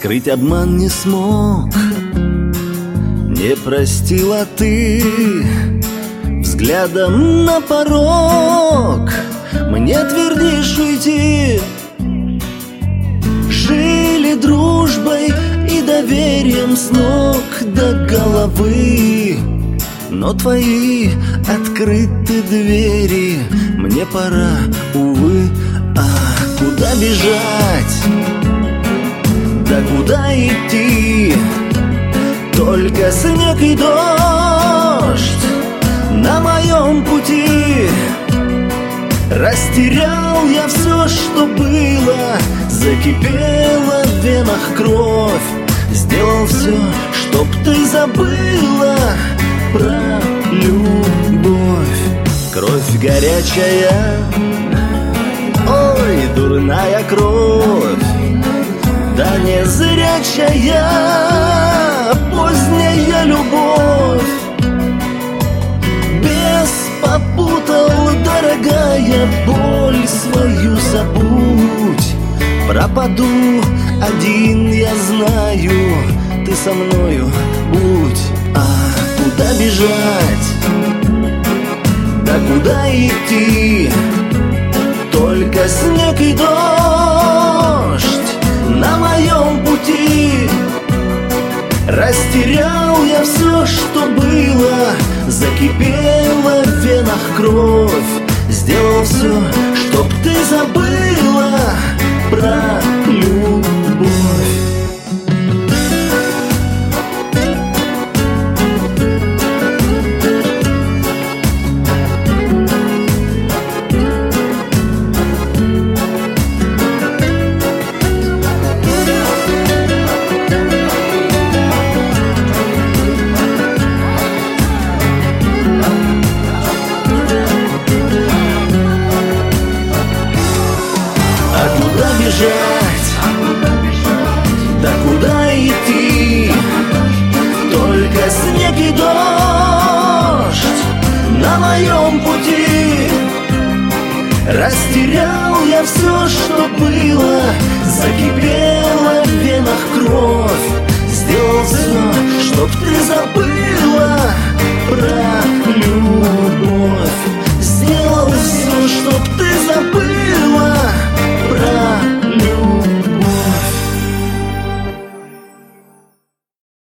Скрыть обман не смог, не простила ты. Взглядом на порог мне твердишь уйти. Жили дружбой и доверием с ног до головы, но твои открыты двери. Мне пора, увы, а куда бежать? Да куда идти? Только снег и дождь на моем пути. Растерял я все, что было, закипела в венах кровь. Сделал все, чтоб ты забыла про любовь. Кровь горячая, ой, дурная кровь. Да не зрячая, поздняя любовь. Бес попутал, дорогая, боль свою забудь. Пропаду один, я знаю, ты со мною будь. А куда бежать? Да куда идти? Только снег и дождь на моем пути. Растерял я все, что было, закипела в венах кровь. Сделал все, чтоб ты забыла про любовь. Да куда идти? Только снег и дождь на моем пути. Растерял я все, что было, закипела в венах кровь. Сделал все, чтоб ты забыла